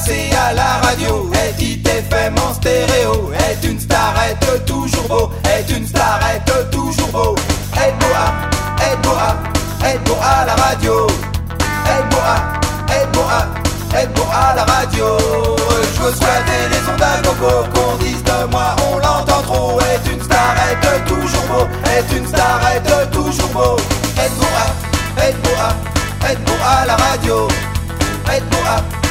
passer à la radio. Est ITFM en stéréo. Est une star, est toujours beau. Est une star, est toujours beau. Est beau à la radio. Est beau à la radio. Je veux squatter les ondes à gogo. Qu'on dise de moi, on l'entend trop. Est une star, est toujours beau. Est une star, est toujours beau. Est beau à la radio. Est beau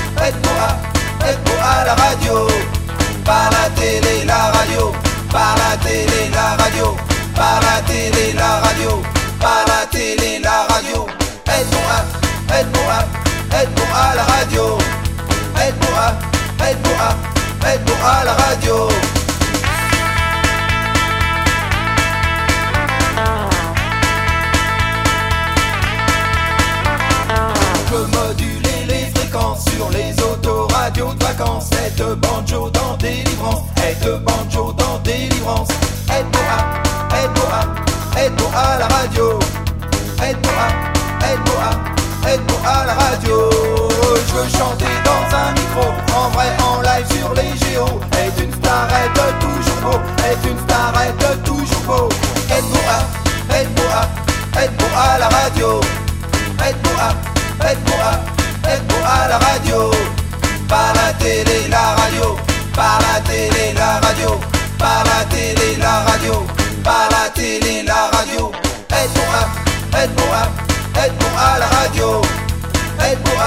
à la radio. Par la télé, la radio. Par la télé, la radio. Par la télé, la radio. Par la télé, la radio. Est beau à la radio. Est beau à la radio. Je peux moduler les fréquences sur les autoradios de vacances. Être banjo dans délivrance. Être banjo dans délivrance. Être beau à la radio. Être beau à la radio. Je veux chanter dans un micro, en vrai, en live sur les géos. Être une star, être toujours beau. Être une star, être toujours beau. Être beau à la radio. Être beau à la radio. Par la télé, la radio. Par la télé, la radio. Par la télé, la radio. Par la télé, la radio. Être beau à la radio. Être beau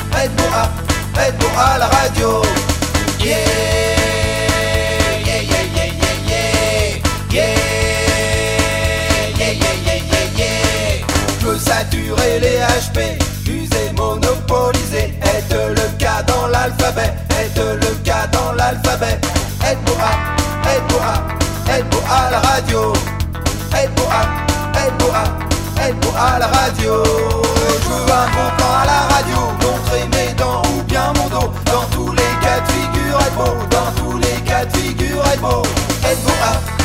à la radio. Yeah, yeah, yeah, yeah, yeah, yeah, yeah, yeah, yeah, yeah, yeah. Je veux saturer les HP, user, monopoliser. Être le cas dans l'alphabet. Être le cas dans l'alphabet. Être beau à la radio. Être beau à la radio. Je veux un bon plan à la radio. Montrer mes dents ou bien mon dos. Dans tous les cas de figure, être beau. Dans tous les cas de figure, être beau. Être beau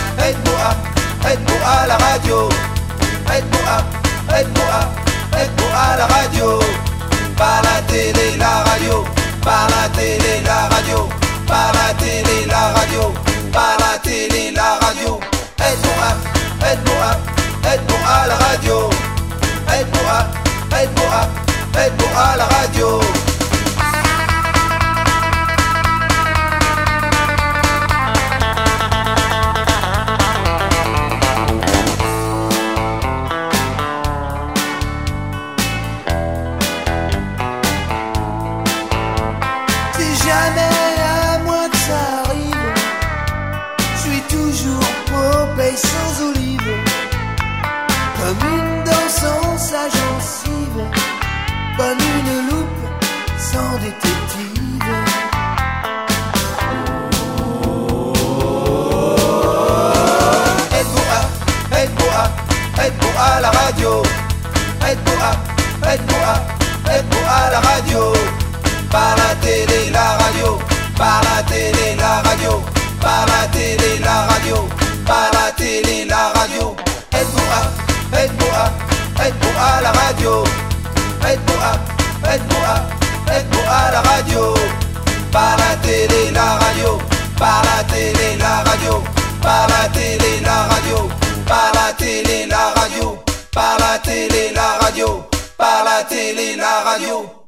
à la radio. Être beau à la radio. Par la télé, la radio. Par la télé, la radio. Par la télé, la radio. Par la télé, la radio. Être beau à la radio. Être beau à la radio. Si jamais à moi que ça arrive, je suis toujours Popeye sans olive. Comme une dent sans sa gencive, comme une loupe sans détective. Être beau à la radio. Être beau à la radio. Par la télé, la radio. Par la télé, la radio. Par la télé, la radio. Par la télé, la radio. Être beau à la radio. Être beau à la radio. Par la télé, la radio. Par la télé, la radio. Par la télé, la radio. Par la télé, la radio. Par la télé, la radio. Par la télé, la radio.